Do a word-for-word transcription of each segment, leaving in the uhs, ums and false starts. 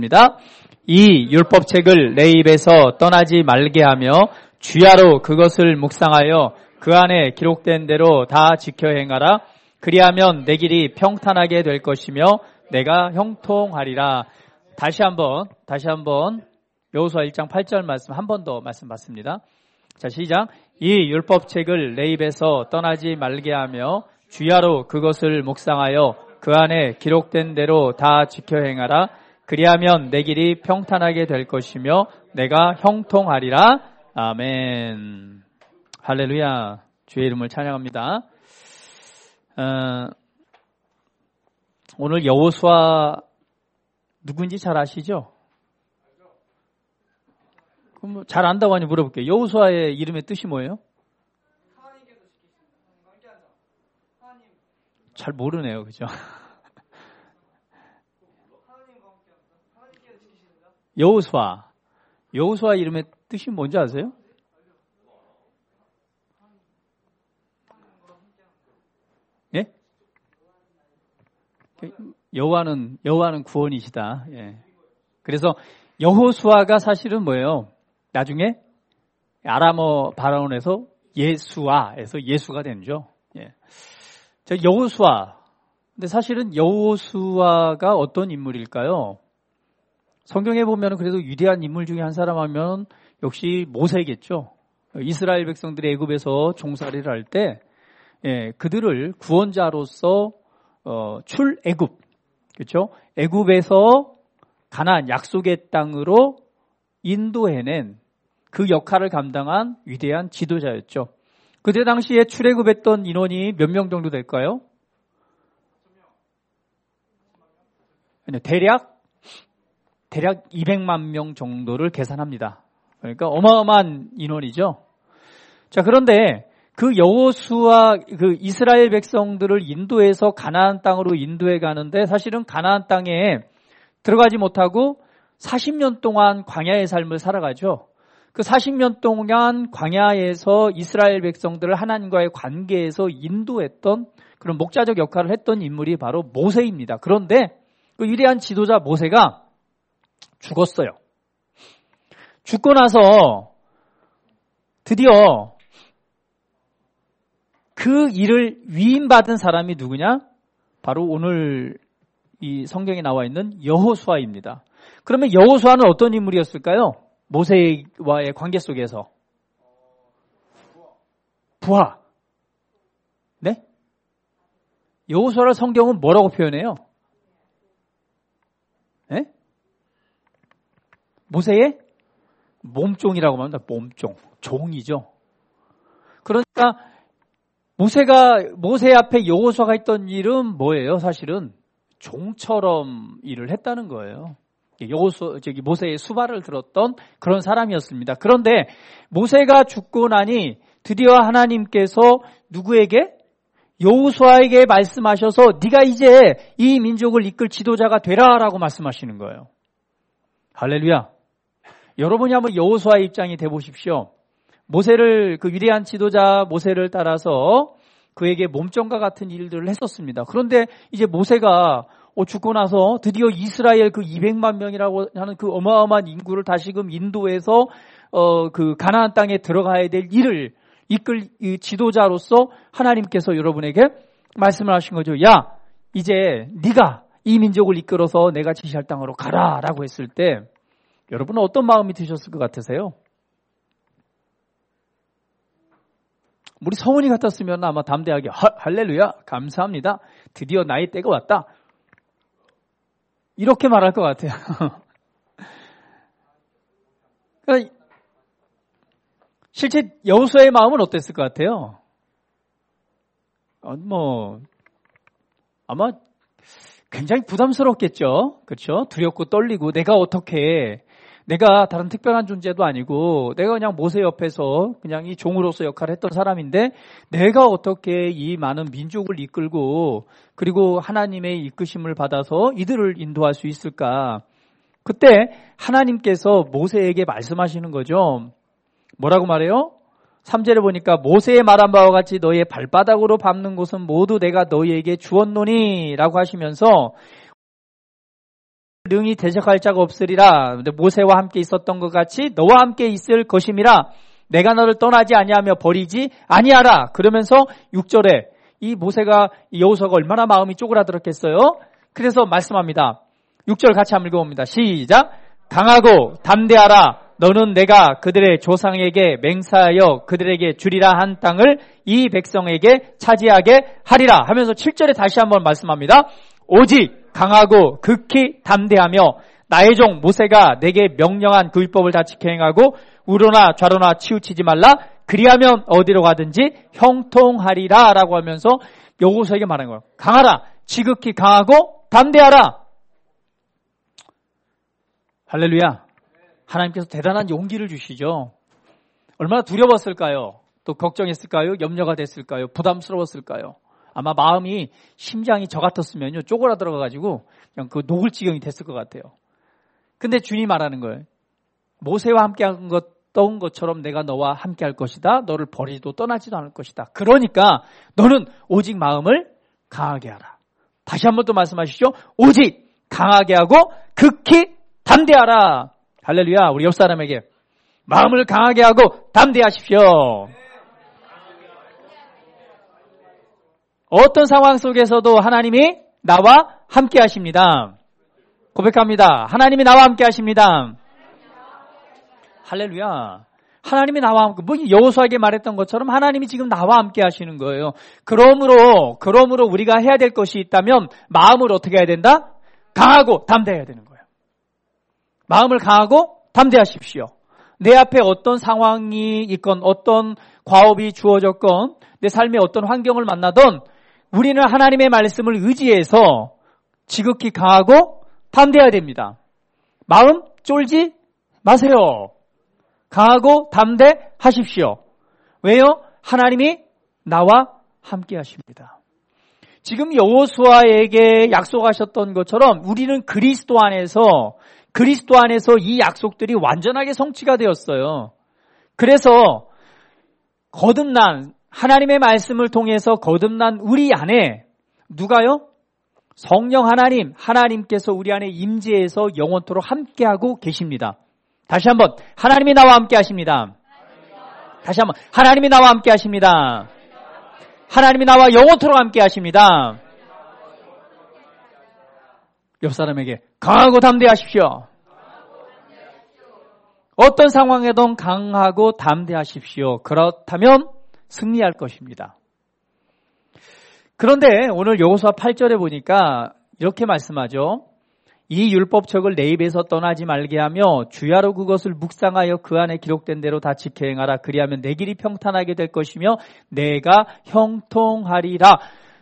이 율법책을 내 입에서 떠나지 말게 하며 주야로 그것을 묵상하여 그 안에 기록된 대로 다 지켜 행하라. 그리하면 내 길이 평탄하게 될 것이며 내가 형통하리라. 다시 한번 다시 한번 여호수아 일 장 팔 절 말씀 한 번 더 말씀 받습니다. 자, 시작. 이 율법책을 내 입에서 떠나지 말게 하며 주야로 그것을 묵상하여 그 안에 기록된 대로 다 지켜 행하라. 그리하면 내 길이 평탄하게 될 것이며 내가 형통하리라. 아멘. 할렐루야. 주의 이름을 찬양합니다. 어, 오늘 여호수아 누군지 잘 아시죠? 그럼 잘 안다고 하니 물어볼게요. 여호수아의 이름의 뜻이 뭐예요? 잘 모르네요. 그죠? 여호수아. 여호수아 이름의 뜻이 뭔지 아세요? 예? 여호와는 여호와는 구원이시다. 예. 그래서 여호수아가 사실은 뭐예요? 나중에 아람어 발언에서 예수아에서 예수가 되죠. 예. 저 여호수아. 근데 사실은 여호수아가 어떤 인물일까요? 성경에 보면 그래도 위대한 인물 중에 한 사람 하면 역시 모세겠죠. 이스라엘 백성들이 애굽에서 종살이를 할 때 예, 그들을 구원자로서 어, 출애굽, 그렇죠? 애굽에서 가나안 약속의 땅으로 인도해낸 그 역할을 감당한 위대한 지도자였죠. 그때 당시에 출애굽했던 인원이 몇 명 정도 될까요? 대략 대략 이백만 명 정도를 계산합니다. 그러니까 어마어마한 인원이죠. 자, 그런데 그 여호수아 그 이스라엘 백성들을 인도해서 가나안 땅으로 인도해 가는데 사실은 가나안 땅에 들어가지 못하고 사십 년 동안 광야의 삶을 살아가죠. 그 사십 년 동안 광야에서 이스라엘 백성들을 하나님과의 관계에서 인도했던 그런 목자적 역할을 했던 인물이 바로 모세입니다. 그런데 그 위대한 지도자 모세가 죽었어요. 죽고 나서 드디어 그 일을 위임받은 사람이 누구냐? 바로 오늘 이 성경에 나와 있는 여호수아입니다. 그러면 여호수아는 어떤 인물이었을까요? 모세와의 관계 속에서. 부하. 네? 여호수아를 성경은 뭐라고 표현해요? 네? 모세의 몸종이라고 합니다. 몸종. 종이죠. 그러니까 모세가 모세 앞에 여호수아가 했던 일은 뭐예요? 사실은 종처럼 일을 했다는 거예요. 여호수 저기 모세의 수발을 들었던 그런 사람이었습니다. 그런데 모세가 죽고 나니 드디어 하나님께서 누구에게? 여호수아에게 말씀하셔서 네가 이제 이 민족을 이끌 지도자가 되라라고 말씀하시는 거예요. 할렐루야. 여러분이 한번 여호수아의 입장이 돼 보십시오. 모세를 그 위대한 지도자 모세를 따라서 그에게 몸종과 같은 일들을 했었습니다. 그런데 이제 모세가 죽고 나서 드디어 이스라엘 그 이백만 명이라고 하는 그 어마어마한 인구를 다시금 인도해서 어 그 가나안 땅에 들어가야 될 일을 이끌 지도자로서 하나님께서 여러분에게 말씀을 하신 거죠. 야, 이제 네가 이 민족을 이끌어서 내가 지시할 땅으로 가라라고 했을 때 여러분은 어떤 마음이 드셨을 것 같으세요? 우리 성훈이 같았으면 아마 담대하게 할렐루야 감사합니다. 드디어 나의 때가 왔다. 이렇게 말할 것 같아요. 그러니까 실제 여호수아의 마음은 어땠을 것 같아요? 어, 뭐 아마 굉장히 부담스럽겠죠. 그렇죠? 두렵고 떨리고 내가 어떻게 내가 다른 특별한 존재도 아니고 내가 그냥 모세 옆에서 그냥 이 종으로서 역할을 했던 사람인데 내가 어떻게 이 많은 민족을 이끌고 그리고 하나님의 이끄심을 받아서 이들을 인도할 수 있을까? 그때 하나님께서 모세에게 말씀하시는 거죠. 뭐라고 말해요? 삼 절에 보니까 모세의 말한 바와 같이 너희의 발바닥으로 밟는 곳은 모두 내가 너희에게 주었노니 라고 하시면서 능히 대적할 자가 없으리라. 모세와 함께 있었던 것 같이 너와 함께 있을 것임이라. 내가 너를 떠나지 아니하며 버리지 아니하라. 그러면서 육 절에 이 모세가 이 여호수아가 얼마나 마음이 쪼그라들었겠어요. 그래서 말씀합니다. 육 절 같이 한번 읽어봅니다. 시작. 강하고 담대하라. 너는 내가 그들의 조상에게 맹세하여 그들에게 주리라 한 땅을 이 백성에게 차지하게 하리라 하면서 칠 절에 다시 한번 말씀합니다. 오직 강하고 극히 담대하며 나의 종 모세가 내게 명령한 그 율법을 다 지켜 행하고 우로나 좌로나 치우치지 말라. 그리하면 어디로 가든지 형통하리라 라고 하면서 여호수아에게 말한 거예요. 강하라. 지극히 강하고 담대하라. 할렐루야. 하나님께서 대단한 용기를 주시죠. 얼마나 두려웠을까요? 또 걱정했을까요? 염려가 됐을까요? 부담스러웠을까요? 아마 마음이 심장이 저 같았으면요 쪼그라들어 가지고 그냥 그 녹을 지경이 됐을 것 같아요. 근데 주님 말하는 거예요. 모세와 함께한 것던 것처럼 내가 너와 함께할 것이다. 너를 버리지도 떠나지도 않을 것이다. 그러니까 너는 오직 마음을 강하게 하라. 다시 한번 또 말씀하시죠. 오직 강하게 하고 극히 담대하라. 할렐루야. 우리 옆 사람에게 마음을 강하게 하고 담대하십시오. 어떤 상황 속에서도 하나님이 나와 함께 하십니다. 고백합니다. 하나님이 나와 함께 하십니다. 할렐루야. 하나님이 나와 함께, 뭐 여호수아에게 말했던 것처럼 하나님이 지금 나와 함께 하시는 거예요. 그러므로 그러므로 우리가 해야 될 것이 있다면 마음을 어떻게 해야 된다? 강하고 담대해야 되는 거예요. 마음을 강하고 담대하십시오. 내 앞에 어떤 상황이 있건 어떤 과업이 주어졌건 내 삶에 어떤 환경을 만나던 우리는 하나님의 말씀을 의지해서 지극히 강하고 담대해야 됩니다. 마음 쫄지 마세요. 강하고 담대하십시오. 왜요? 하나님이 나와 함께 하십니다. 지금 여호수아에게 약속하셨던 것처럼 우리는 그리스도 안에서 그리스도 안에서 이 약속들이 완전하게 성취가 되었어요. 그래서 거듭난 하나님의 말씀을 통해서 거듭난 우리 안에 누가요? 성령 하나님, 하나님께서 우리 안에 임재해서 영원토록 함께하고 계십니다. 다시 한번 하나님이 나와 함께 하십니다. 다시 한번 하나님이 나와 함께 하십니다. 하나님이 나와 영원토록 함께 하십니다. 옆 사람에게 강하고 담대하십시오. 어떤 상황에도 강하고 담대하십시오. 그렇다면 승리할 것입니다. 그런데 오늘 여호수아 팔 절에 보니까 이렇게 말씀하죠. 이 율법책을 내 입에서 떠나지 말게 하며 주야로 그것을 묵상하여 그 안에 기록된 대로 다 지켜 행하라. 그리하면 내 길이 평탄하게 될 것이며 내가 형통하리라.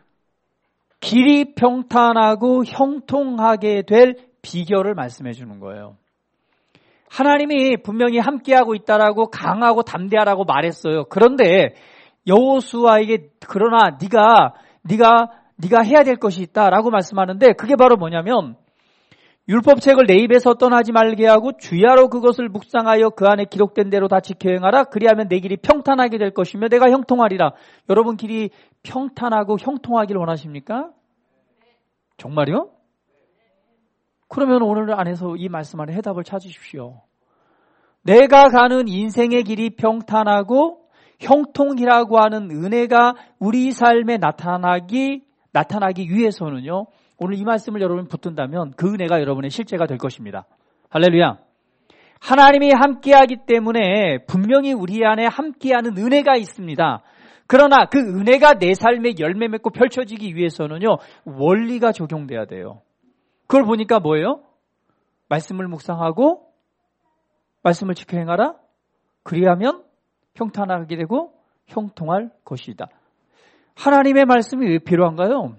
길이 평탄하고 형통하게 될 비결을 말씀해 주는 거예요. 하나님이 분명히 함께하고 있다라고 강하고 담대하라고 말했어요. 그런데 여호수아에게 그러나 네가 네가 네가 해야 될 것이 있다라고 말씀하는데 그게 바로 뭐냐면 율법책을 내 입에서 떠나지 말게 하고 주야로 그것을 묵상하여 그 안에 기록된 대로 다 지켜 행하라. 그리하면 내 길이 평탄하게 될 것이며 내가 형통하리라. 여러분 길이 평탄하고 형통하기를 원하십니까? 정말요? 그러면 오늘 안에서 이 말씀 안에 해답을 찾으십시오. 내가 가는 인생의 길이 평탄하고 형통이라고 하는 은혜가 우리 삶에 나타나기 나타나기 위해서는요. 오늘 이 말씀을 여러분 붙든다면 그 은혜가 여러분의 실제가 될 것입니다. 할렐루야. 하나님이 함께하기 때문에 분명히 우리 안에 함께하는 은혜가 있습니다. 그러나 그 은혜가 내 삶에 열매 맺고 펼쳐지기 위해서는요. 원리가 적용돼야 돼요. 그걸 보니까 뭐예요? 말씀을 묵상하고 말씀을 지켜 행하라. 그리하면 평탄하게 되고 형통할 것이다. 하나님의 말씀이 왜 필요한가요?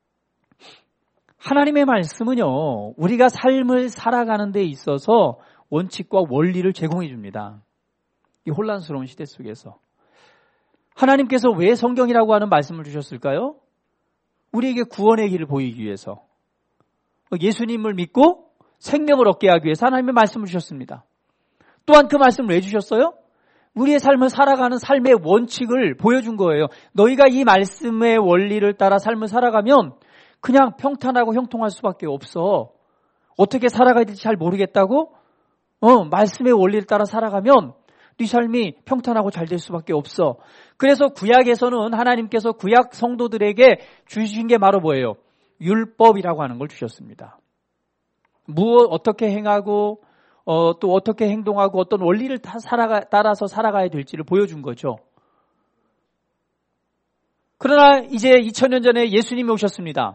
하나님의 말씀은요. 우리가 삶을 살아가는 데 있어서 원칙과 원리를 제공해 줍니다. 이 혼란스러운 시대 속에서. 하나님께서 왜 성경이라고 하는 말씀을 주셨을까요? 우리에게 구원의 길을 보이기 위해서. 예수님을 믿고 생명을 얻게 하기 위해서 하나님의 말씀을 주셨습니다. 또한 그 말씀을 왜 주셨어요? 우리의 삶을 살아가는 삶의 원칙을 보여준 거예요. 너희가 이 말씀의 원리를 따라 삶을 살아가면 그냥 평탄하고 형통할 수밖에 없어. 어떻게 살아가야 될지 잘 모르겠다고? 어, 말씀의 원리를 따라 살아가면 네 삶이 평탄하고 잘 될 수밖에 없어. 그래서 구약에서는 하나님께서 구약 성도들에게 주신 게 바로 뭐예요? 율법이라고 하는 걸 주셨습니다. 무엇 어떻게 행하고 어, 또 어떻게 행동하고 어떤 원리를 다 살아가, 따라서 살아가야 될지를 보여준 거죠. 그러나 이제 이천 년 전에 예수님이 오셨습니다.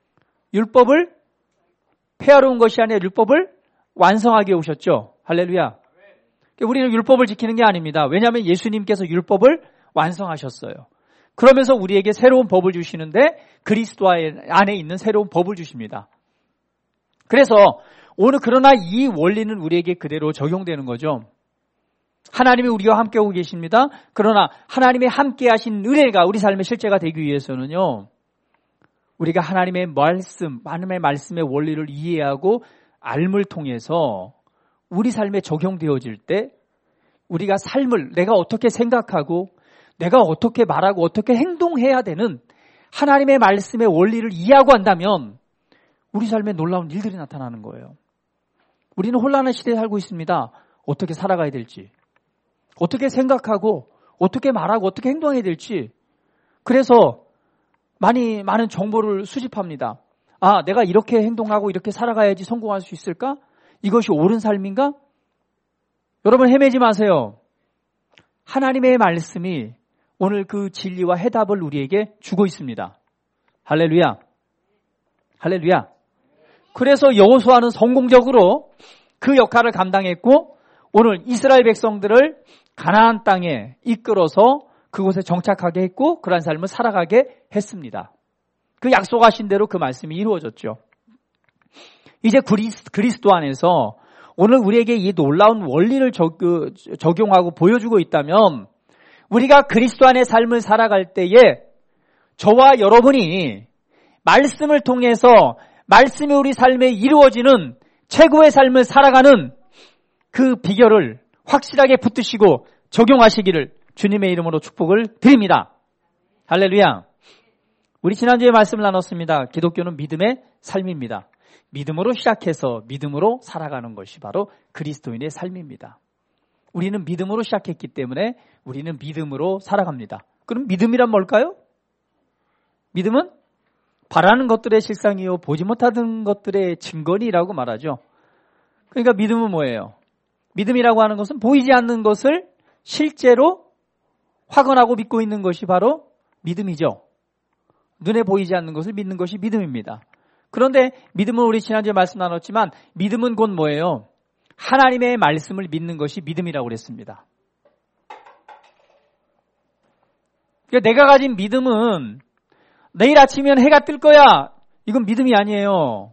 율법을 폐하러 온 것이 아니라 율법을 완성하게 오셨죠. 할렐루야. 우리는 율법을 지키는 게 아닙니다. 왜냐하면 예수님께서 율법을 완성하셨어요. 그러면서 우리에게 새로운 법을 주시는데 그리스도 안에 있는 새로운 법을 주십니다. 그래서 오늘 그러나 이 원리는 우리에게 그대로 적용되는 거죠. 하나님이 우리와 함께하고 계십니다. 그러나 하나님의 함께하신 은혜가 우리 삶의 실제가 되기 위해서는요. 우리가 하나님의 말씀, 하나님의 말씀의 원리를 이해하고 알물 통해서 우리 삶에 적용되어질 때 우리가 삶을 내가 어떻게 생각하고 내가 어떻게 말하고 어떻게 행동해야 되는 하나님의 말씀의 원리를 이해하고 한다면 우리 삶에 놀라운 일들이 나타나는 거예요. 우리는 혼란한 시대에 살고 있습니다. 어떻게 살아가야 될지, 어떻게 생각하고 어떻게 말하고 어떻게 행동해야 될지. 그래서 많이 많은 정보를 수집합니다. 아, 내가 이렇게 행동하고 이렇게 살아가야지 성공할 수 있을까? 이것이 옳은 삶인가? 여러분 헤매지 마세요. 하나님의 말씀이 오늘 그 진리와 해답을 우리에게 주고 있습니다. 할렐루야. 할렐루야. 그래서 여호수아는 성공적으로 그 역할을 감당했고 오늘 이스라엘 백성들을 가나안 땅에 이끌어서 그곳에 정착하게 했고 그러한 삶을 살아가게 했습니다. 그 약속하신 대로 그 말씀이 이루어졌죠. 이제 그리스, 그리스도 안에서 오늘 우리에게 이 놀라운 원리를 적, 그, 적용하고 보여주고 있다면 우리가 그리스도 안의 삶을 살아갈 때에 저와 여러분이 말씀을 통해서 말씀이 우리 삶에 이루어지는 최고의 삶을 살아가는 그 비결을 확실하게 붙드시고 적용하시기를 주님의 이름으로 축복을 드립니다. 할렐루야. 우리 지난주에 말씀을 나눴습니다. 기독교는 믿음의 삶입니다. 믿음으로 시작해서 믿음으로 살아가는 것이 바로 그리스도인의 삶입니다. 우리는 믿음으로 시작했기 때문에 우리는 믿음으로 살아갑니다. 그럼 믿음이란 뭘까요? 믿음은 바라는 것들의 실상이요 보지 못하는 것들의 증거니라고 말하죠. 그러니까 믿음은 뭐예요? 믿음이라고 하는 것은 보이지 않는 것을 실제로 확언하고 믿고 있는 것이 바로 믿음이죠. 눈에 보이지 않는 것을 믿는 것이 믿음입니다. 그런데 믿음은 우리 지난주에 말씀 나눴지만 믿음은 곧 뭐예요? 하나님의 말씀을 믿는 것이 믿음이라고 그랬습니다. 그러니까 내가 가진 믿음은 내일 아침이면 해가 뜰 거야. 이건 믿음이 아니에요.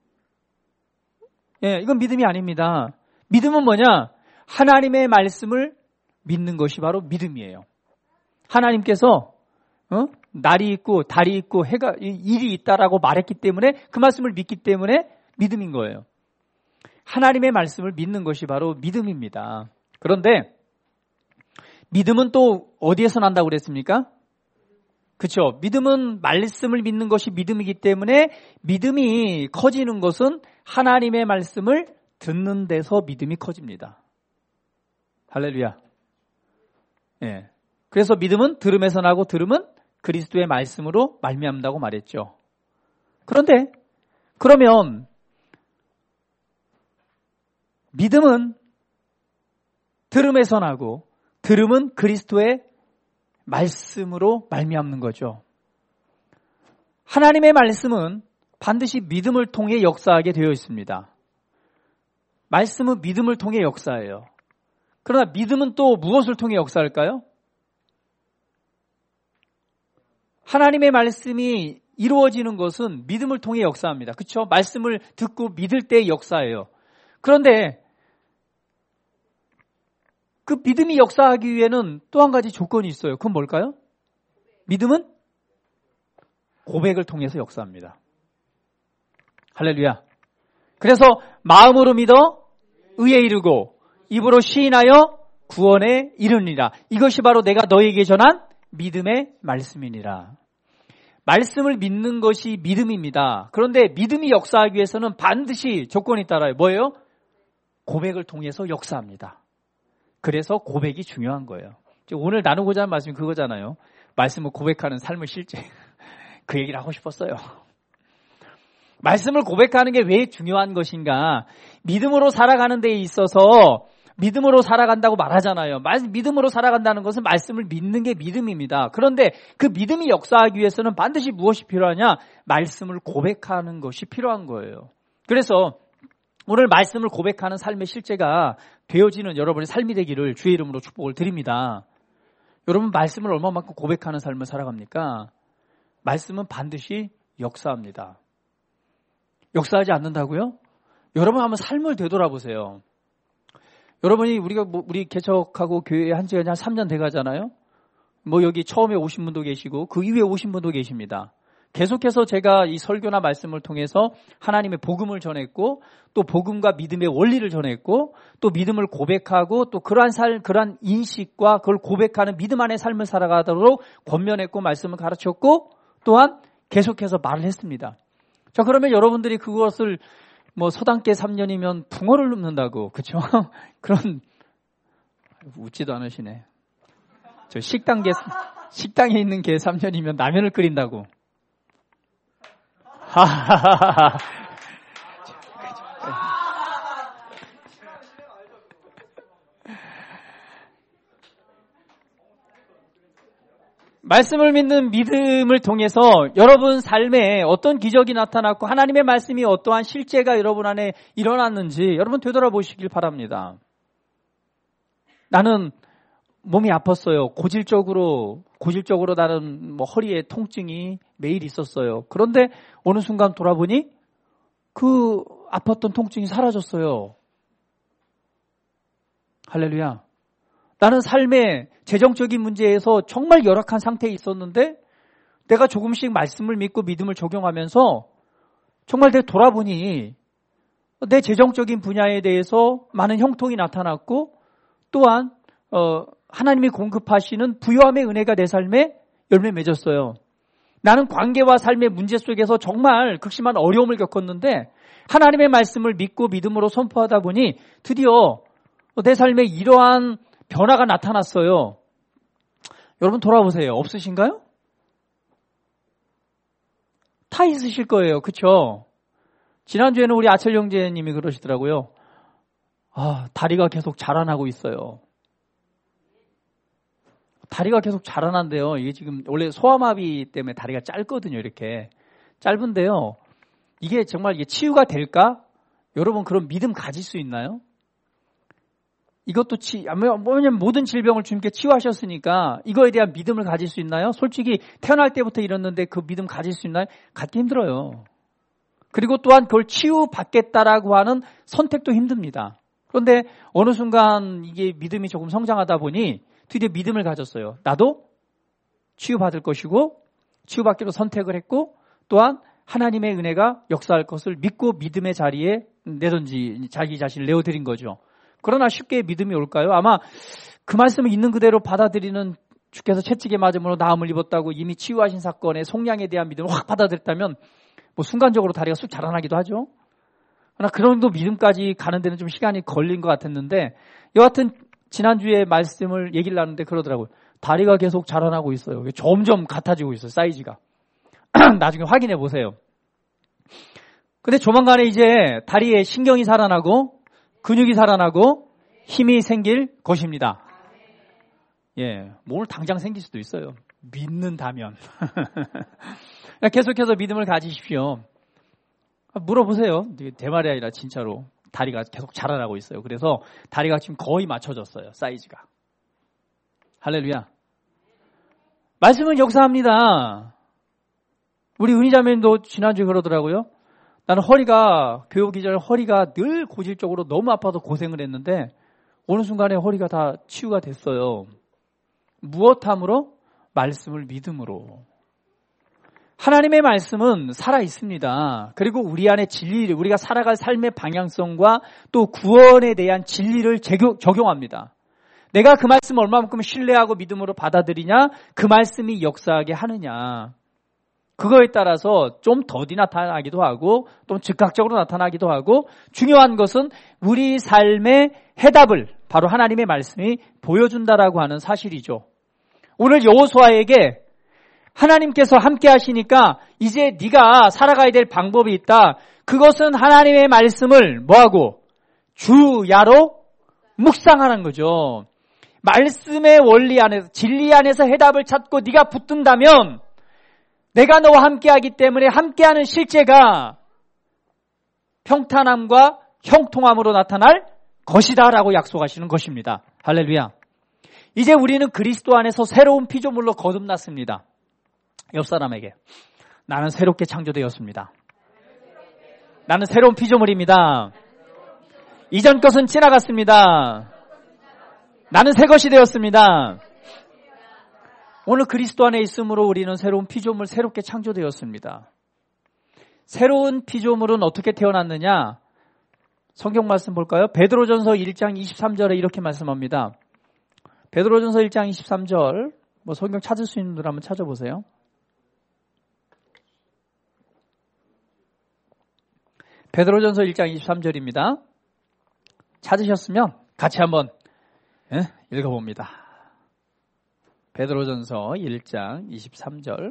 예, 이건 믿음이 아닙니다. 믿음은 뭐냐? 하나님의 말씀을 믿는 것이 바로 믿음이에요. 하나님께서 어? 날이 있고 달이 있고 해가 일이 있다라고 말했기 때문에 그 말씀을 믿기 때문에 믿음인 거예요. 하나님의 말씀을 믿는 것이 바로 믿음입니다. 그런데 믿음은 또 어디에서 난다고 그랬습니까? 그렇죠. 믿음은 말씀을 믿는 것이 믿음이기 때문에 믿음이 커지는 것은 하나님의 말씀을 듣는 데서 믿음이 커집니다. 할렐루야. 예. 그래서 믿음은 들음에서 나고 들음은 그리스도의 말씀으로 말미암는다고 말했죠. 그런데 그러면 믿음은 들음에서 나고 들음은 그리스도의 말씀으로 말미암는 거죠. 하나님의 말씀은 반드시 믿음을 통해 역사하게 되어 있습니다. 말씀은 믿음을 통해 역사해요. 그러나 믿음은 또 무엇을 통해 역사할까요? 하나님의 말씀이 이루어지는 것은 믿음을 통해 역사합니다. 그렇죠? 말씀을 듣고 믿을 때 역사해요. 그런데 그 믿음이 역사하기 위해는 또 한 가지 조건이 있어요. 그건 뭘까요? 믿음은 고백을 통해서 역사합니다. 할렐루야. 그래서 마음으로 믿어 의에 이르고 입으로 시인하여 구원에 이르니라. 이것이 바로 내가 너에게 전한 믿음의 말씀이니라. 말씀을 믿는 것이 믿음입니다. 그런데 믿음이 역사하기 위해서는 반드시 조건이 따라요. 뭐예요? 고백을 통해서 역사합니다. 그래서 고백이 중요한 거예요. 오늘 나누고자 하는 말씀이 그거잖아요. 말씀을 고백하는 삶의 실제. 그 얘기를 하고 싶었어요. 말씀을 고백하는 게 왜 중요한 것인가? 믿음으로 살아가는 데 있어서 믿음으로 살아간다고 말하잖아요. 믿음으로 살아간다는 것은 말씀을 믿는 게 믿음입니다. 그런데 그 믿음이 역사하기 위해서는 반드시 무엇이 필요하냐? 말씀을 고백하는 것이 필요한 거예요. 그래서 오늘 말씀을 고백하는 삶의 실제가 되어지는 여러분의 삶이 되기를 주의 이름으로 축복을 드립니다. 여러분 말씀을 얼마만큼 고백하는 삶을 살아갑니까? 말씀은 반드시 역사합니다. 역사하지 않는다고요? 여러분 한번 삶을 되돌아보세요. 여러분이 우리가 뭐 우리 개척하고 교회에 한 지가 한 삼 년 돼 가잖아요. 뭐 여기 처음에 오신 분도 계시고 그 이후에 오신 분도 계십니다. 계속해서 제가 이 설교나 말씀을 통해서 하나님의 복음을 전했고 또 복음과 믿음의 원리를 전했고 또 믿음을 고백하고 또 그러한 살 그러한 인식과 그걸 고백하는 믿음 안의 삶을 살아가도록 권면했고 말씀을 가르쳤고 또한 계속해서 말을 했습니다. 자, 그러면 여러분들이 그것을 뭐 서당계 삼 년이면 붕어를 눕는다고, 그렇죠? 그런 웃지도 않으시네. 저 식당계 식당에 있는 게 삼 년이면 라면을 끓인다고. 하하하하. 말씀을 믿는 믿음을 통해서 여러분 삶에 어떤 기적이 나타났고 하나님의 말씀이 어떠한 실제가 여러분 안에 일어났는지 여러분 되돌아보시길 바랍니다. 나는 몸이 아팠어요. 고질적으로 고질적으로 나는 뭐 허리에 통증이 매일 있었어요. 그런데 어느 순간 돌아보니 그 아팠던 통증이 사라졌어요. 할렐루야. 나는 삶의 재정적인 문제에서 정말 열악한 상태에 있었는데 내가 조금씩 말씀을 믿고 믿음을 적용하면서 정말 내 돌아보니 내 재정적인 분야에 대해서 많은 형통이 나타났고 또한 어, 하나님이 공급하시는 부요함의 은혜가 내 삶에 열매 맺었어요. 나는 관계와 삶의 문제 속에서 정말 극심한 어려움을 겪었는데 하나님의 말씀을 믿고 믿음으로 선포하다 보니 드디어 내 삶에 이러한 변화가 나타났어요. 여러분 돌아보세요. 없으신가요? 다 있으실 거예요. 그렇죠? 지난주에는 우리 아철 형제님이 그러시더라고요. 아, 다리가 계속 자라나고 있어요. 다리가 계속 자라난대요. 이게 지금 원래 소아마비 때문에 다리가 짧거든요. 이렇게 짧은데요. 이게 정말 이게 치유가 될까? 여러분 그런 믿음 가질 수 있나요? 이것도 치, 뭐냐면 모든 질병을 주님께 치유하셨으니까 이거에 대한 믿음을 가질 수 있나요? 솔직히 태어날 때부터 이랬는데 그 믿음 가질 수 있나요? 갖기 힘들어요. 그리고 또한 그걸 치유받겠다라고 하는 선택도 힘듭니다. 그런데 어느 순간 이게 믿음이 조금 성장하다 보니 드디어 믿음을 가졌어요. 나도 치유받을 것이고 치유받기로 선택을 했고 또한 하나님의 은혜가 역사할 것을 믿고 믿음의 자리에 내던지 자기 자신을 내어드린 거죠. 그러나 쉽게 믿음이 올까요? 아마 그 말씀을 있는 그대로 받아들이는 주께서 채찍에 맞음으로 나음을 입었다고 이미 치유하신 사건의 속량에 대한 믿음을 확 받아들였다면 뭐 순간적으로 다리가 쑥 자라나기도 하죠. 그러나 그런 정도 믿음까지 가는 데는 좀 시간이 걸린 것 같았는데 여하튼 지난주에 말씀을 얘기를 나누는데 그러더라고요. 다리가 계속 자라나고 있어요. 점점 같아지고 있어요. 사이즈가. 나중에 확인해 보세요. 근데 조만간에 이제 다리에 신경이 살아나고 근육이 살아나고 힘이 생길 것입니다. 예, 뭐 오늘 당장 생길 수도 있어요. 믿는다면. 계속해서 믿음을 가지십시오. 물어보세요. 대말이 아니라 진짜로 다리가 계속 자라나고 있어요. 그래서 다리가 지금 거의 맞춰졌어요. 사이즈가. 할렐루야. 말씀은 역사합니다. 우리 은희자매님도 지난주에 그러더라고요. 나는 허리가 교회 오기 전에 허리가 늘 고질적으로 너무 아파서 고생을 했는데 어느 순간에 허리가 다 치유가 됐어요. 무엇함으로? 말씀을 믿음으로. 하나님의 말씀은 살아 있습니다. 그리고 우리 안에 진리를 우리가 살아갈 삶의 방향성과 또 구원에 대한 진리를 적용합니다. 내가 그 말씀을 얼마만큼 신뢰하고 믿음으로 받아들이냐? 그 말씀이 역사하게 하느냐? 그거에 따라서 좀 더디 나타나기도 하고 또 즉각적으로 나타나기도 하고 중요한 것은 우리 삶의 해답을 바로 하나님의 말씀이 보여준다라고 하는 사실이죠. 오늘 여호수아에게 하나님께서 함께 하시니까 이제 네가 살아가야 될 방법이 있다. 그것은 하나님의 말씀을 뭐하고? 주야로 묵상하는 거죠. 말씀의 원리 안에서 진리 안에서 해답을 찾고 네가 붙든다면 내가 너와 함께하기 때문에 함께하는 실제가 평탄함과 형통함으로 나타날 것이다 라고 약속하시는 것입니다. 할렐루야. 이제 우리는 그리스도 안에서 새로운 피조물로 거듭났습니다. 옆 사람에게 나는 새롭게 창조되었습니다. 나는 새로운 피조물입니다. 이전 것은 지나갔습니다. 나는 새 것이 되었습니다. 오늘 그리스도 안에 있음으로 우리는 새로운 피조물, 새롭게 창조되었습니다. 새로운 피조물은 어떻게 태어났느냐? 성경 말씀 볼까요? 베드로전서 일 장 이십삼 절에 이렇게 말씀합니다. 베드로전서 일 장 이십삼 절, 뭐 성경 찾을 수 있는 분들 한번 찾아보세요. 베드로전서 일 장 이십삼 절입니다. 찾으셨으면 같이 한번 예? 읽어봅니다. 베드로전서 일 장 이십삼 절.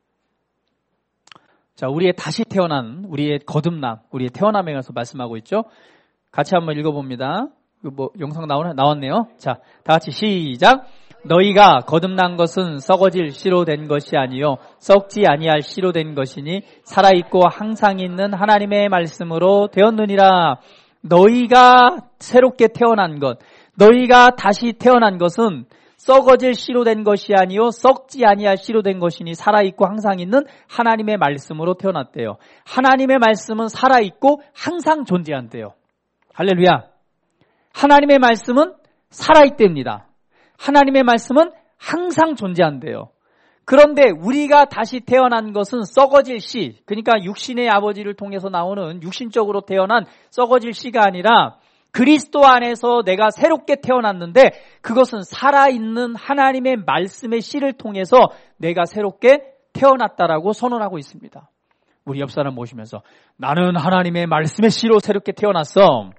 자, 우리의 다시 태어난, 우리의 거듭남, 우리의 태어남에 관해서 말씀하고 있죠. 같이 한번 읽어봅니다. 뭐 영상 나오나 나왔네요. 자, 다 같이 시작. 너희가 거듭난 것은 썩어질 씨로 된 것이 아니요 썩지 아니할 씨로 된 것이니 살아있고 항상 있는 하나님의 말씀으로 되었느니라. 너희가 새롭게 태어난 것, 너희가 다시 태어난 것은 썩어질 씨로 된 것이 아니요 썩지 아니할 씨로 된 것이니 살아있고 항상 있는 하나님의 말씀으로 태어났대요. 하나님의 말씀은 살아있고 항상 존재한대요. 할렐루야. 하나님의 말씀은 살아있답니다. 하나님의 말씀은 항상 존재한대요. 그런데 우리가 다시 태어난 것은 썩어질 씨, 그러니까 육신의 아버지를 통해서 나오는 육신적으로 태어난 썩어질 씨가 아니라 그리스도 안에서 내가 새롭게 태어났는데 그것은 살아있는 하나님의 말씀의 씨를 통해서 내가 새롭게 태어났다라고 선언하고 있습니다. 우리 옆 사람 모시면서 나는 하나님의 말씀의 씨로 새롭게 태어났어.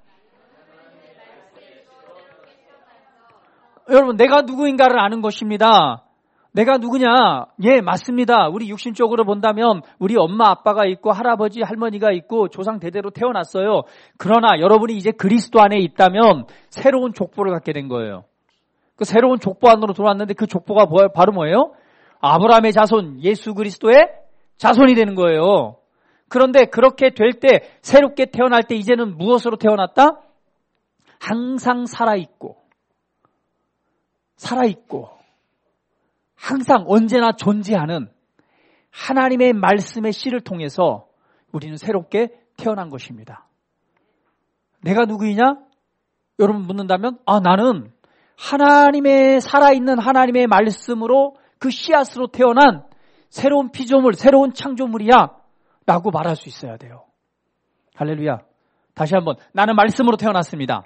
여러분, 내가 누구인가를 아는 것입니다. 내가 누구냐? 예, 맞습니다. 우리 육신적으로 본다면 우리 엄마 아빠가 있고 할아버지 할머니가 있고 조상 대대로 태어났어요. 그러나 여러분이 이제 그리스도 안에 있다면 새로운 족보를 갖게 된 거예요. 그 새로운 족보 안으로 들어왔는데 그 족보가 바로 뭐예요? 아브라함의 자손, 예수 그리스도의 자손이 되는 거예요. 그런데 그렇게 될 때, 새롭게 태어날 때 이제는 무엇으로 태어났다? 항상 살아있고 살아있고 항상 언제나 존재하는 하나님의 말씀의 씨를 통해서 우리는 새롭게 태어난 것입니다. 내가 누구이냐? 여러분 묻는다면 아 나는 하나님의 살아있는 하나님의 말씀으로 그 씨앗으로 태어난 새로운 피조물, 새로운 창조물이야 라고 말할 수 있어야 돼요. 할렐루야. 다시 한번 나는 말씀으로 태어났습니다.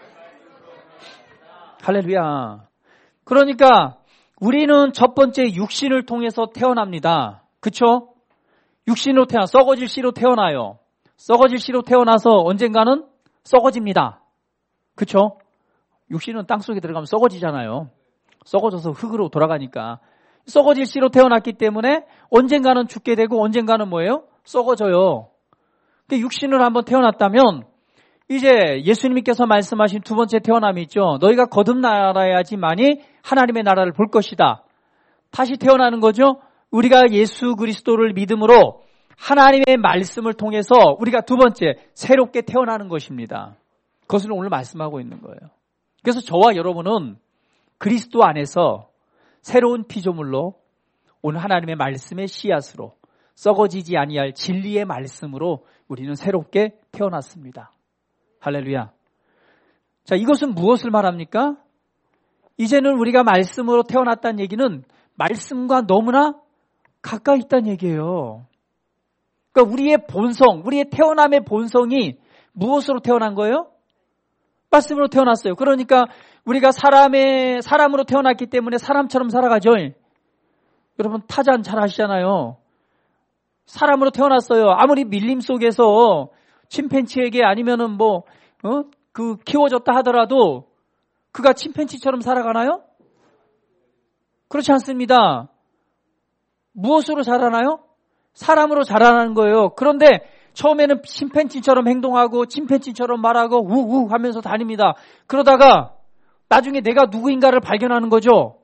할렐루야. 그러니까 우리는 첫 번째 육신을 통해서 태어납니다. 그쵸? 육신으로 태어나, 썩어질 씨로 태어나요. 썩어질 씨로 태어나서 언젠가는 썩어집니다. 그쵸? 육신은 땅속에 들어가면 썩어지잖아요. 썩어져서 흙으로 돌아가니까. 썩어질 씨로 태어났기 때문에 언젠가는 죽게 되고 언젠가는 뭐예요? 썩어져요. 육신을 한번 태어났다면 이제 예수님께서 말씀하신 두 번째 태어남이 있죠. 너희가 거듭나야지만이 하나님의 나라를 볼 것이다. 다시 태어나는 거죠. 우리가 예수 그리스도를 믿음으로 하나님의 말씀을 통해서 우리가 두 번째 새롭게 태어나는 것입니다. 그것을 오늘 말씀하고 있는 거예요. 그래서 저와 여러분은 그리스도 안에서 새로운 피조물로 오늘 하나님의 말씀의 씨앗으로 썩어지지 아니할 진리의 말씀으로 우리는 새롭게 태어났습니다. 할렐루야. 자, 이것은 무엇을 말합니까? 이제는 우리가 말씀으로 태어났다는 얘기는 말씀과 너무나 가까이 있다는 얘기예요. 그러니까 우리의 본성, 우리의 태어남의 본성이 무엇으로 태어난 거예요? 말씀으로 태어났어요. 그러니까 우리가 사람의, 사람으로 태어났기 때문에 사람처럼 살아가죠. 여러분 타잔 잘 아시잖아요. 사람으로 태어났어요. 아무리 밀림 속에서 침팬지에게 아니면은 뭐, 어? 그 키워졌다 하더라도 그가 침팬지처럼 살아가나요? 그렇지 않습니다. 무엇으로 자라나요? 사람으로 자라나는 거예요. 그런데 처음에는 침팬지처럼 행동하고 침팬지처럼 말하고 우우 하면서 다닙니다. 그러다가 나중에 내가 누구인가를 발견하는 거죠.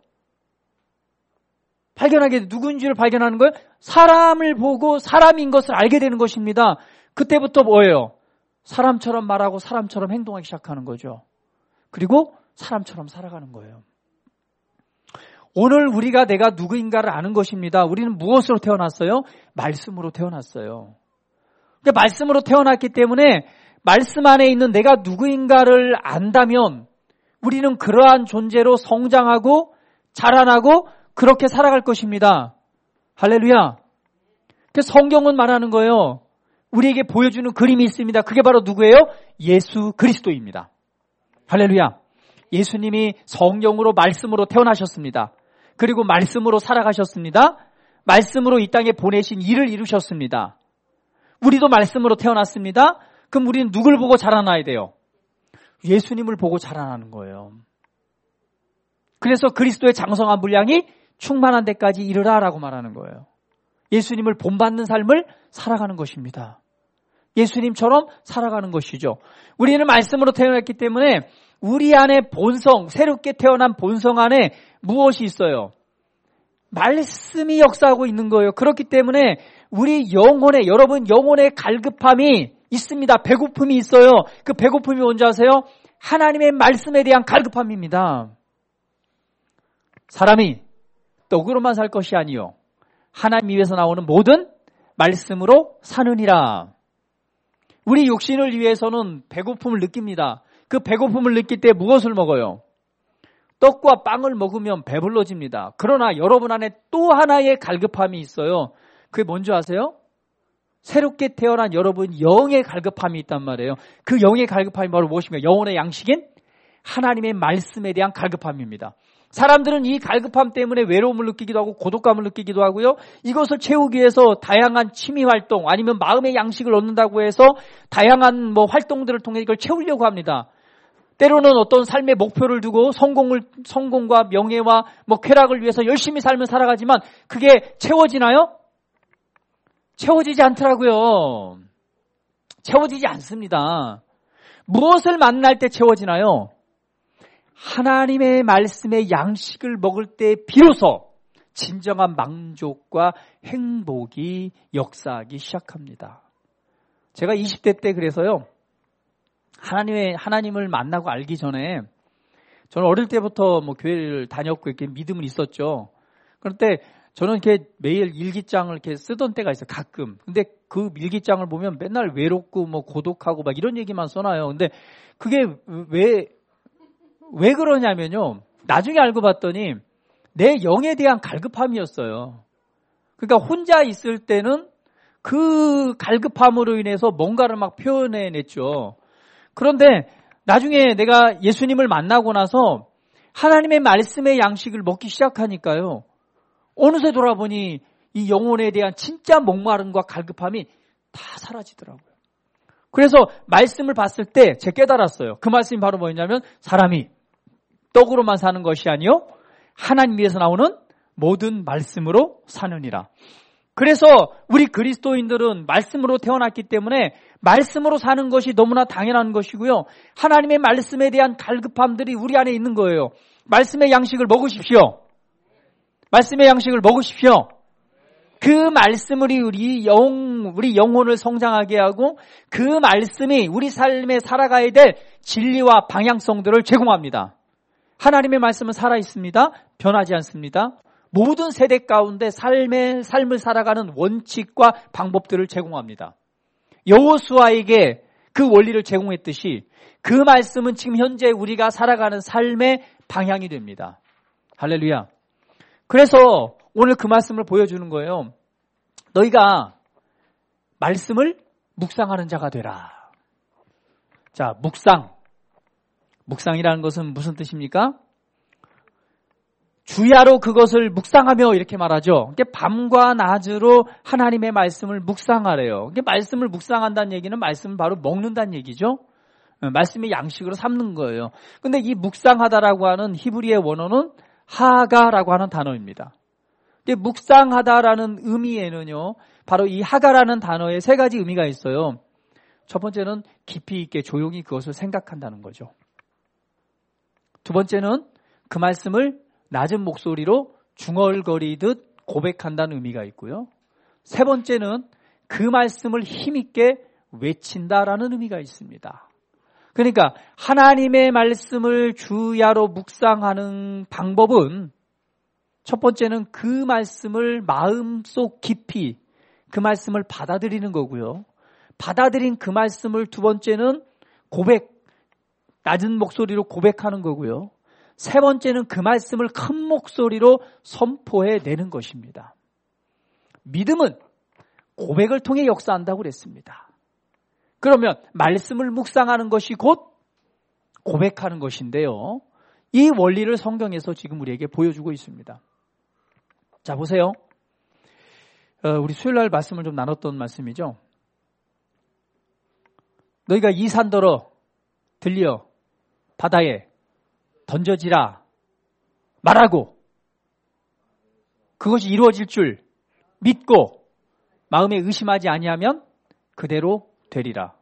발견하게 누구인지를 발견하는 거예요. 사람을 보고 사람인 것을 알게 되는 것입니다. 그때부터 뭐예요? 사람처럼 말하고 사람처럼 행동하기 시작하는 거죠. 그리고 사람처럼 살아가는 거예요. 오늘 우리가 내가 누구인가를 아는 것입니다. 우리는 무엇으로 태어났어요? 말씀으로 태어났어요. 그러니까 말씀으로 태어났기 때문에 말씀 안에 있는 내가 누구인가를 안다면 우리는 그러한 존재로 성장하고 자라나고 그렇게 살아갈 것입니다. 할렐루야. 그래서 성경은 말하는 거예요. 우리에게 보여주는 그림이 있습니다. 그게 바로 누구예요? 예수 그리스도입니다. 할렐루야. 예수님이 성령으로 말씀으로 태어나셨습니다. 그리고 말씀으로 살아가셨습니다. 말씀으로 이 땅에 보내신 일을 이루셨습니다. 우리도 말씀으로 태어났습니다. 그럼 우리는 누굴 보고 자라나야 돼요? 예수님을 보고 자라나는 거예요. 그래서 그리스도의 장성한 분량이 충만한 데까지 이르라라고 말하는 거예요. 예수님을 본받는 삶을 살아가는 것입니다. 예수님처럼 살아가는 것이죠. 우리는 말씀으로 태어났기 때문에 우리 안에 본성, 새롭게 태어난 본성 안에 무엇이 있어요? 말씀이 역사하고 있는 거예요. 그렇기 때문에 우리 영혼에, 여러분 영혼의 갈급함이 있습니다. 배고픔이 있어요. 그 배고픔이 뭔지 아세요? 하나님의 말씀에 대한 갈급함입니다. 사람이 떡으로만 살 것이 아니요 하나님 입에서 나오는 모든 말씀으로 사느니라. 우리 육신을 위해서는 배고픔을 느낍니다. 그 배고픔을 느낄 때 무엇을 먹어요? 떡과 빵을 먹으면 배불러집니다. 그러나 여러분 안에 또 하나의 갈급함이 있어요. 그게 뭔지 아세요? 새롭게 태어난 여러분 영의 갈급함이 있단 말이에요. 그 영의 갈급함이 바로 무엇입니까? 영혼의 양식인 하나님의 말씀에 대한 갈급함입니다. 사람들은 이 갈급함 때문에 외로움을 느끼기도 하고 고독감을 느끼기도 하고요. 이것을 채우기 위해서 다양한 취미 활동 아니면 마음의 양식을 얻는다고 해서 다양한 뭐 활동들을 통해 이걸 채우려고 합니다. 때로는 어떤 삶의 목표를 두고 성공을, 성공과 명예와 뭐 쾌락을 위해서 열심히 삶을 살아가지만 그게 채워지나요? 채워지지 않더라고요. 채워지지 않습니다. 무엇을 만날 때 채워지나요? 하나님의 말씀의 양식을 먹을 때 비로소 진정한 만족과 행복이 역사하기 시작합니다. 제가 이십 대 때 그래서요. 하나님의, 하나님을 만나고 알기 전에 저는 어릴 때부터 뭐 교회를 다녔고 이렇게 믿음은 있었죠. 그런데 저는 이렇게 매일 일기장을 이렇게 쓰던 때가 있어요. 가끔. 근데 그 일기장을 보면 맨날 외롭고 뭐 고독하고 막 이런 얘기만 써놔요. 근데 그게 왜, 왜 그러냐면요. 나중에 알고 봤더니 내 영에 대한 갈급함이었어요. 그러니까 혼자 있을 때는 그 갈급함으로 인해서 뭔가를 막 표현해냈죠. 그런데 나중에 내가 예수님을 만나고 나서 하나님의 말씀의 양식을 먹기 시작하니까요. 어느새 돌아보니 이 영혼에 대한 진짜 목마름과 갈급함이 다 사라지더라고요. 그래서 말씀을 봤을 때 제가 깨달았어요. 그 말씀이 바로 뭐였냐면 사람이 떡으로만 사는 것이 아니요 하나님 위에서 나오는 모든 말씀으로 사느니라. 그래서 우리 그리스도인들은 말씀으로 태어났기 때문에 말씀으로 사는 것이 너무나 당연한 것이고요. 하나님의 말씀에 대한 갈급함들이 우리 안에 있는 거예요. 말씀의 양식을 먹으십시오. 말씀의 양식을 먹으십시오. 그 말씀이 우리 영, 우리 영혼을 성장하게 하고 그 말씀이 우리 삶에 살아가야 될 진리와 방향성들을 제공합니다. 하나님의 말씀은 살아있습니다. 변하지 않습니다. 모든 세대 가운데 삶의, 삶을 살아가는 원칙과 방법들을 제공합니다. 여호수아에게 그 원리를 제공했듯이 그 말씀은 지금 현재 우리가 살아가는 삶의 방향이 됩니다. 할렐루야. 그래서 오늘 그 말씀을 보여주는 거예요. 너희가 말씀을 묵상하는 자가 되라. 자, 묵상. 묵상이라는 것은 무슨 뜻입니까? 주야로 그것을 묵상하며 이렇게 말하죠. 밤과 낮으로 하나님의 말씀을 묵상하래요. 말씀을 묵상한다는 얘기는 말씀을 바로 먹는다는 얘기죠. 말씀의 양식으로 삼는 거예요. 근데 이 묵상하다라고 하는 히브리의 원어는 하가라고 하는 단어입니다. 묵상하다라는 의미에는요, 바로 이 하가라는 단어에 세 가지 의미가 있어요. 첫 번째는 깊이 있게 조용히 그것을 생각한다는 거죠. 두 번째는 그 말씀을 낮은 목소리로 중얼거리듯 고백한다는 의미가 있고요. 세 번째는 그 말씀을 힘있게 외친다라는 의미가 있습니다. 그러니까 하나님의 말씀을 주야로 묵상하는 방법은 첫 번째는 그 말씀을 마음속 깊이 그 말씀을 받아들이는 거고요. 받아들인 그 말씀을 두 번째는 고백, 낮은 목소리로 고백하는 거고요. 세 번째는 그 말씀을 큰 목소리로 선포해내는 것입니다. 믿음은 고백을 통해 역사한다고 그랬습니다. 그러면 말씀을 묵상하는 것이 곧 고백하는 것인데요. 이 원리를 성경에서 지금 우리에게 보여주고 있습니다. 자, 보세요. 우리 수요일날 말씀을 좀 나눴던 말씀이죠. 너희가 이 산더러 들려 바다에 던져지라 말하고 그것이 이루어질 줄 믿고 마음에 의심하지 아니하면 그대로 되리라.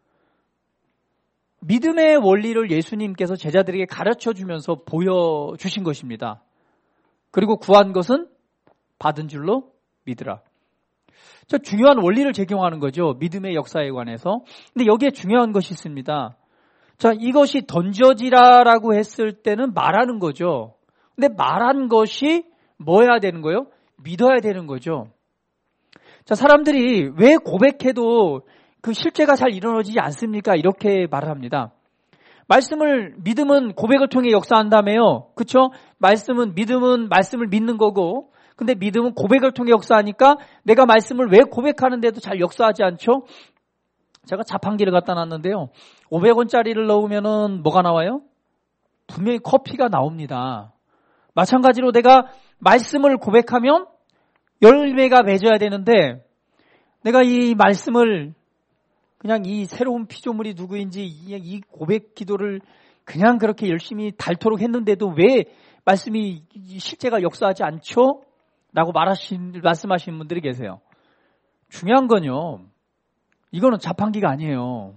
믿음의 원리를 예수님께서 제자들에게 가르쳐주면서 보여주신 것입니다. 그리고 구한 것은 받은 줄로 믿으라. 저 중요한 원리를 적용하는 거죠. 믿음의 역사에 관해서. 근데 여기에 중요한 것이 있습니다. 자, 이것이 던져지라라고 했을 때는 말하는 거죠. 근데 말한 것이 뭐여야 되는 거예요? 믿어야 되는 거죠. 자, 사람들이 왜 고백해도 그 실제가 잘 일어나지 않습니까? 이렇게 말을 합니다. 말씀을, 믿음은 고백을 통해 역사한다며요. 그쵸? 말씀은, 믿음은 말씀을 믿는 거고, 근데 믿음은 고백을 통해 역사하니까 내가 말씀을 왜 고백하는데도 잘 역사하지 않죠? 제가 자판기를 갖다 놨는데요. 오백 원짜리를 넣으면은 뭐가 나와요? 분명히 커피가 나옵니다. 마찬가지로 내가 말씀을 고백하면 열매가 맺어야 되는데 내가 이 말씀을 그냥 이 새로운 피조물이 누구인지 이 고백 기도를 그냥 그렇게 열심히 닳도록 했는데도 왜 말씀이 실제가 역사하지 않죠? 라고 말하신, 말씀하시는 분들이 계세요. 중요한 건요, 이거는 자판기가 아니에요.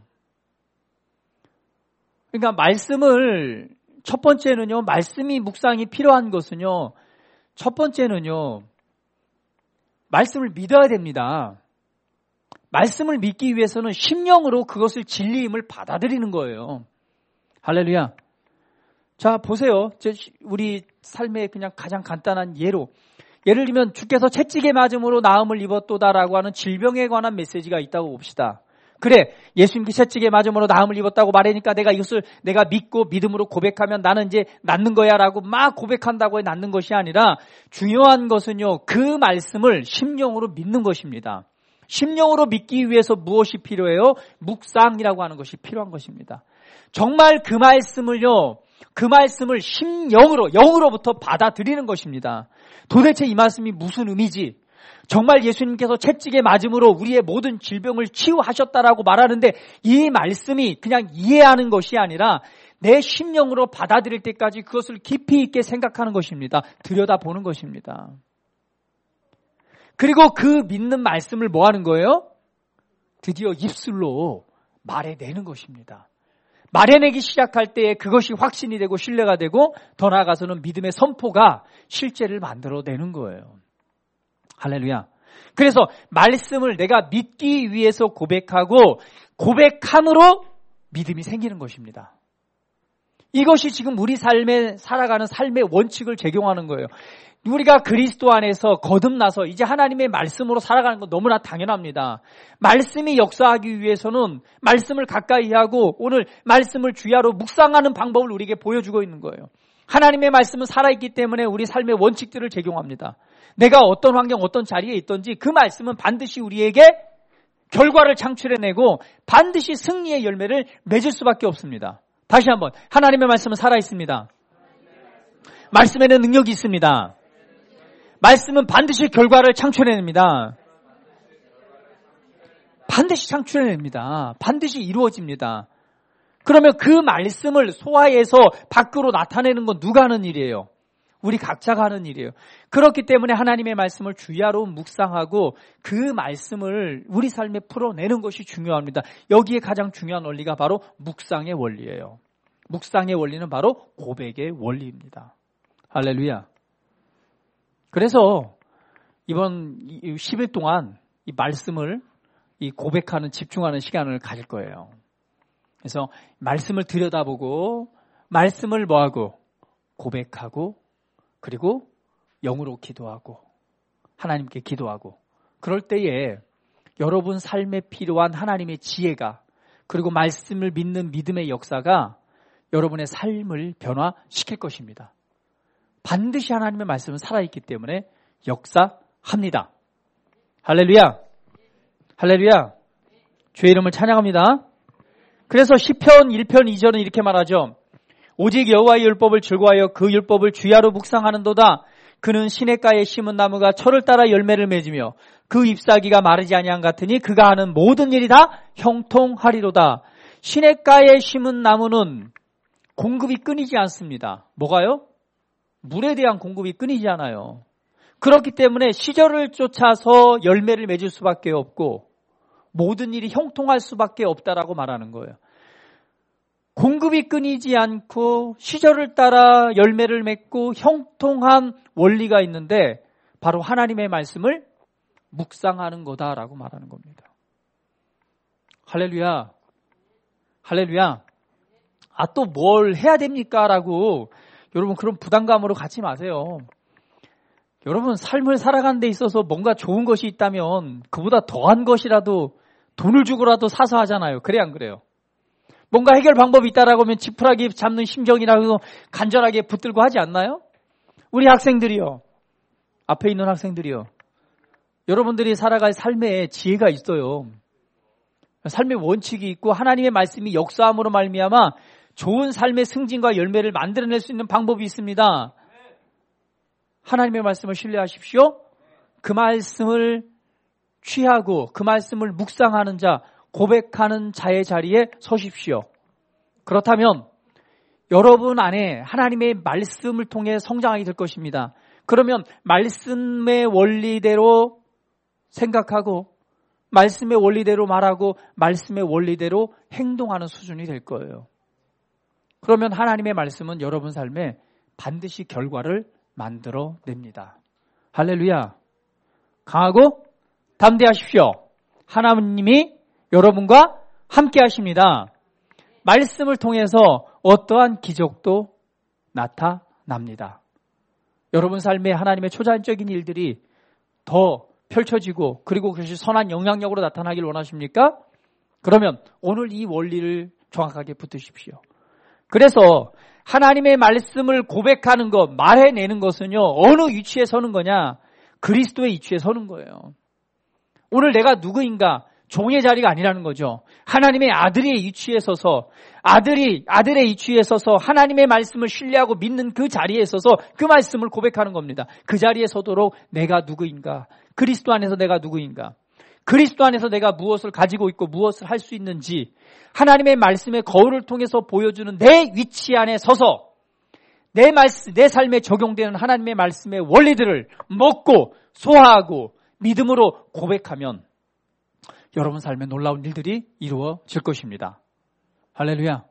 그러니까 말씀을, 첫 번째는요, 말씀이 묵상이 필요한 것은요, 첫 번째는요, 말씀을 믿어야 됩니다. 말씀을 믿기 위해서는 심령으로 그것을 진리임을 받아들이는 거예요. 할렐루야. 자, 보세요. 우리 삶의 그냥 가장 간단한 예로, 예를 들면 주께서 채찍에 맞음으로 나음을 입었도다라고 하는 질병에 관한 메시지가 있다고 봅시다. 그래, 예수님께 채찍에 맞음으로 나음을 입었다고 말하니까 내가 이것을 내가 믿고 믿음으로 고백하면 나는 이제 낫는 거야 라고 막 고백한다고 해 낫는 것이 아니라 중요한 것은요, 그 말씀을 심령으로 믿는 것입니다. 심령으로 믿기 위해서 무엇이 필요해요? 묵상이라고 하는 것이 필요한 것입니다. 정말 그 말씀을요, 그 말씀을 심령으로, 영으로부터 받아들이는 것입니다. 도대체 이 말씀이 무슨 의미지? 정말 예수님께서 채찍에 맞음으로 우리의 모든 질병을 치유하셨다라고 말하는데 이 말씀이 그냥 이해하는 것이 아니라 내 심령으로 받아들일 때까지 그것을 깊이 있게 생각하는 것입니다. 들여다보는 것입니다. 그리고 그 믿는 말씀을 뭐 하는 거예요? 드디어 입술로 말해내는 것입니다. 말해내기 시작할 때에 그것이 확신이 되고 신뢰가 되고 더 나아가서는 믿음의 선포가 실제를 만들어내는 거예요. 할렐루야. 그래서 말씀을 내가 믿기 위해서 고백하고 고백함으로 믿음이 생기는 것입니다. 이것이 지금 우리 삶에 살아가는 삶의 원칙을 적용하는 거예요. 우리가 그리스도 안에서 거듭나서 이제 하나님의 말씀으로 살아가는 건 너무나 당연합니다. 말씀이 역사하기 위해서는 말씀을 가까이 하고 오늘 말씀을 주야로 묵상하는 방법을 우리에게 보여주고 있는 거예요. 하나님의 말씀은 살아있기 때문에 우리 삶의 원칙들을 적용합니다. 내가 어떤 환경, 어떤 자리에 있든지 그 말씀은 반드시 우리에게 결과를 창출해내고 반드시 승리의 열매를 맺을 수밖에 없습니다. 다시 한번, 하나님의 말씀은 살아있습니다. 말씀에는 능력이 있습니다. 말씀은 반드시 결과를 창출해냅니다. 반드시 창출해냅니다. 반드시 이루어집니다. 그러면 그 말씀을 소화해서 밖으로 나타내는 건 누가 하는 일이에요? 우리 각자가 하는 일이에요. 그렇기 때문에 하나님의 말씀을 주야로 묵상하고 그 말씀을 우리 삶에 풀어내는 것이 중요합니다. 여기에 가장 중요한 원리가 바로 묵상의 원리예요. 묵상의 원리는 바로 고백의 원리입니다. 할렐루야. 그래서 이번 십 일 동안 이 말씀을 이 고백하는, 집중하는 시간을 가질 거예요. 그래서 말씀을 들여다보고 말씀을 뭐하고 고백하고 그리고 영으로 기도하고 하나님께 기도하고 그럴 때에 여러분 삶에 필요한 하나님의 지혜가 그리고 말씀을 믿는 믿음의 역사가 여러분의 삶을 변화시킬 것입니다. 반드시 하나님의 말씀은 살아있기 때문에 역사합니다. 할렐루야. 할렐루야. 주의 이름을 찬양합니다. 그래서 시편 일 편 이 절은 이렇게 말하죠. 오직 여호와의 율법을 즐거워하여 그 율법을 주야로 묵상하는도다. 그는 시냇가에 심은 나무가 철을 따라 열매를 맺으며 그 잎사귀가 마르지 아니한 같으니 그가 하는 모든 일이 다 형통하리로다. 시냇가에 심은 나무는 공급이 끊이지 않습니다. 뭐가요? 물에 대한 공급이 끊이지 않아요. 그렇기 때문에 시절을 쫓아서 열매를 맺을 수밖에 없고 모든 일이 형통할 수밖에 없다라고 말하는 거예요. 공급이 끊이지 않고 시절을 따라 열매를 맺고 형통한 원리가 있는데 바로 하나님의 말씀을 묵상하는 거다라고 말하는 겁니다. 할렐루야. 할렐루야. 아, 또 뭘 해야 됩니까? 라고 여러분 그런 부담감으로 갖지 마세요. 여러분 삶을 살아가는 데 있어서 뭔가 좋은 것이 있다면 그보다 더한 것이라도 돈을 주고라도 사서 하잖아요. 그래 안 그래요? 뭔가 해결 방법이 있다라고 하면 지푸라기 잡는 심정이라고 간절하게 붙들고 하지 않나요? 우리 학생들이요. 앞에 있는 학생들이요. 여러분들이 살아갈 삶에 지혜가 있어요. 삶의 원칙이 있고 하나님의 말씀이 역사함으로 말미암아 좋은 삶의 승진과 열매를 만들어낼 수 있는 방법이 있습니다. 하나님의 말씀을 신뢰하십시오. 그 말씀을 취하고 그 말씀을 묵상하는 자, 고백하는 자의 자리에 서십시오. 그렇다면 여러분 안에 하나님의 말씀을 통해 성장하게 될 것입니다. 그러면 말씀의 원리대로 생각하고 말씀의 원리대로 말하고 말씀의 원리대로 행동하는 수준이 될 거예요. 그러면 하나님의 말씀은 여러분 삶에 반드시 결과를 만들어냅니다. 할렐루야. 강하고 담대하십시오. 하나님이 여러분과 함께 하십니다. 말씀을 통해서 어떠한 기적도 나타납니다. 여러분 삶에 하나님의 초자연적인 일들이 더 펼쳐지고 그리고 그것이 선한 영향력으로 나타나길 원하십니까? 그러면 오늘 이 원리를 정확하게 붙드십시오. 그래서 하나님의 말씀을 고백하는 것, 말해내는 것은요, 어느 위치에 서는 거냐? 그리스도의 위치에 서는 거예요. 오늘 내가 누구인가? 종의 자리가 아니라는 거죠. 하나님의 아들의 위치에 서서 아들이 아들의 위치에 서서 하나님의 말씀을 신뢰하고 믿는 그 자리에 서서 그 말씀을 고백하는 겁니다. 그 자리에 서도록 내가 누구인가? 그리스도 안에서 내가 누구인가? 그리스도 안에서 내가 무엇을 가지고 있고 무엇을 할 수 있는지 하나님의 말씀의 거울을 통해서 보여주는 내 위치 안에 서서 내 말씀, 내 삶에 적용되는 하나님의 말씀의 원리들을 먹고 소화하고 믿음으로 고백하면 여러분 삶에 놀라운 일들이 이루어질 것입니다. 할렐루야.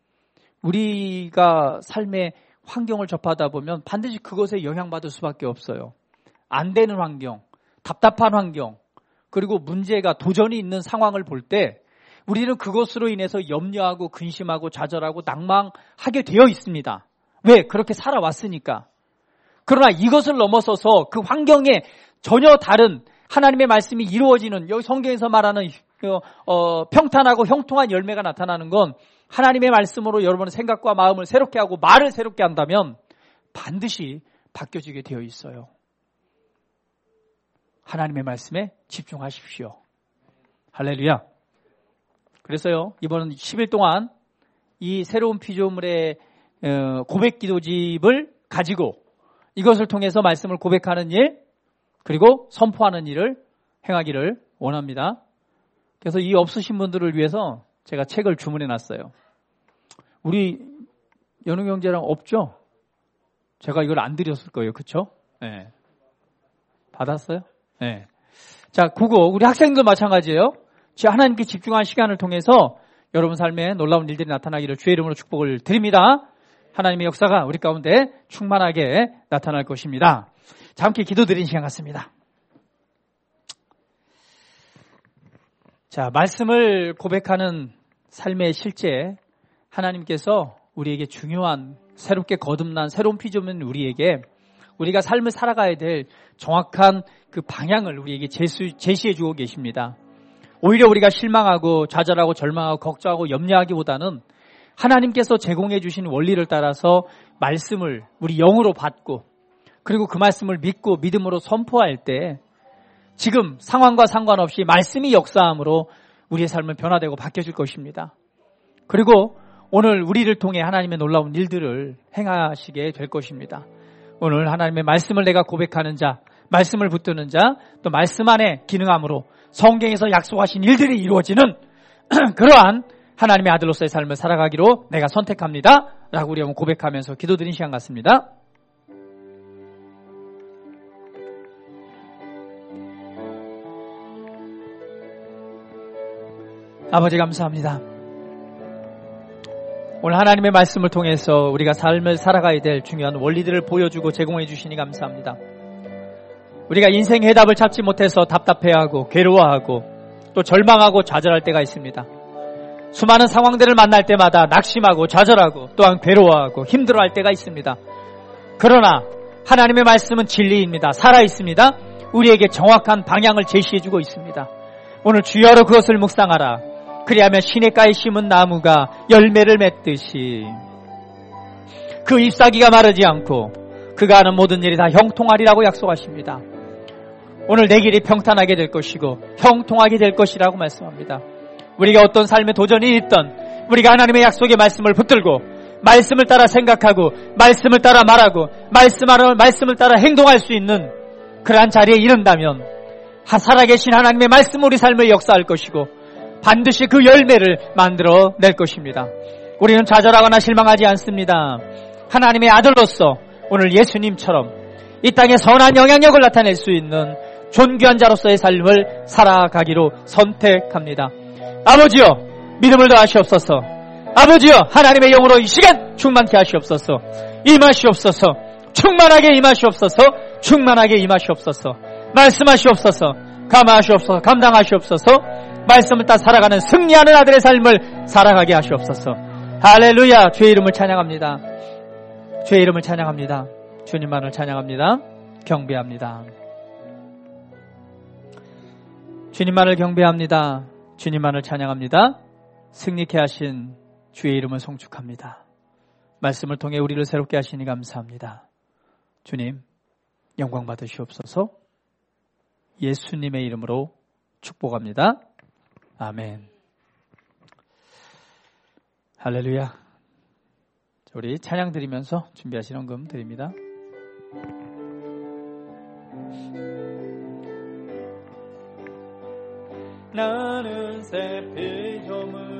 우리가 삶의 환경을 접하다 보면 반드시 그것에 영향받을 수밖에 없어요. 안 되는 환경, 답답한 환경, 그리고 문제가 도전이 있는 상황을 볼 때 우리는 그것으로 인해서 염려하고 근심하고 좌절하고 낭망하게 되어 있습니다. 왜? 그렇게 살아왔으니까. 그러나 이것을 넘어서서 그 환경에 전혀 다른 하나님의 말씀이 이루어지는 여기 성경에서 말하는 어, 평탄하고 형통한 열매가 나타나는 건 하나님의 말씀으로 여러분의 생각과 마음을 새롭게 하고 말을 새롭게 한다면 반드시 바뀌어지게 되어 있어요. 하나님의 말씀에 집중하십시오. 할렐루야. 그래서요, 이번 십 일 동안 이 새로운 피조물의 고백 기도집을 가지고 이것을 통해서 말씀을 고백하는 일, 그리고 선포하는 일을 행하기를 원합니다. 그래서 이 없으신 분들을 위해서 제가 책을 주문해 놨어요. 우리 연우 형제랑 없죠? 제가 이걸 안 드렸을 거예요. 그렇죠? 네. 받았어요? 네. 자, 그거 우리 학생도 마찬가지예요. 하나님께 집중한 시간을 통해서 여러분 삶에 놀라운 일들이 나타나기를 주의 이름으로 축복을 드립니다. 하나님의 역사가 우리 가운데 충만하게 나타날 것입니다. 자, 함께 기도드리는 시간 같습니다. 자, 말씀을 고백하는 삶의 실제, 하나님께서 우리에게 중요한, 새롭게 거듭난 새로운 피조물 우리에게 우리가 삶을 살아가야 될 정확한 그 방향을 우리에게 제시, 제시해 주고 계십니다. 오히려 우리가 실망하고 좌절하고 절망하고 걱정하고 염려하기보다는 하나님께서 제공해 주신 원리를 따라서 말씀을 우리 영으로 받고, 그리고 그 말씀을 믿고 믿음으로 선포할 때 지금 상황과 상관없이 말씀이 역사함으로 우리의 삶은 변화되고 바뀌어질 것입니다. 그리고 오늘 우리를 통해 하나님의 놀라운 일들을 행하시게 될 것입니다. 오늘 하나님의 말씀을 내가 고백하는 자, 말씀을 붙드는 자, 또 말씀 안에 기능함으로 성경에서 약속하신 일들이 이루어지는 그러한 하나님의 아들로서의 삶을 살아가기로 내가 선택합니다. 라고 우리 한번 고백하면서 기도드린 시간 같습니다. 아버지 감사합니다. 오늘 하나님의 말씀을 통해서 우리가 삶을 살아가야 될 중요한 원리들을 보여주고 제공해 주시니 감사합니다. 우리가 인생 해답을 찾지 못해서 답답해하고 괴로워하고 또 절망하고 좌절할 때가 있습니다. 수많은 상황들을 만날 때마다 낙심하고 좌절하고 또한 괴로워하고 힘들어할 때가 있습니다. 그러나 하나님의 말씀은 진리입니다. 살아있습니다. 우리에게 정확한 방향을 제시해주고 있습니다. 오늘 주여로 그것을 묵상하라. 그리하면 시냇가에 심은 나무가 열매를 맺듯이 그 잎사귀가 마르지 않고 그가 하는 모든 일이 다 형통하리라고 약속하십니다. 오늘 내 길이 평탄하게 될 것이고 형통하게 될 것이라고 말씀합니다. 우리가 어떤 삶의 도전이 있던 우리가 하나님의 약속의 말씀을 붙들고 말씀을 따라 생각하고 말씀을 따라 말하고 말씀을, 말씀을 따라 행동할 수 있는 그러한 자리에 이른다면 살아계신 하나님의 말씀 우리 삶을 역사할 것이고 반드시 그 열매를 만들어 낼 것입니다. 우리는 좌절하거나 실망하지 않습니다. 하나님의 아들로서 오늘 예수님처럼 이 땅에 선한 영향력을 나타낼 수 있는 존귀한 자로서의 삶을 살아가기로 선택합니다. 아버지여 믿음을 더하시옵소서. 아버지여 하나님의 영으로 이 시간 충만케 하시옵소서. 임하시옵소서. 충만하게 임하시옵소서. 충만하게 임하시옵소서. 말씀하시옵소서. 감화하시옵소서. 감당하시옵소서. 말씀을 따라 살아가는 승리하는 아들의 삶을 살아가게 하시옵소서. 할렐루야. 주의 이름을 찬양합니다. 주의 이름을 찬양합니다. 주님만을 찬양합니다. 경배합니다. 주님만을 경배합니다. 주님만을 찬양합니다. 승리케 하신 주의 이름을 송축합니다. 말씀을 통해 우리를 새롭게 하시니 감사합니다. 주님 영광 받으시옵소서. 예수님의 이름으로 축복합니다. 아멘. 할렐루야. 우리 찬양 드리면서 준비하시는 금 드립니다. 나는 새 피조물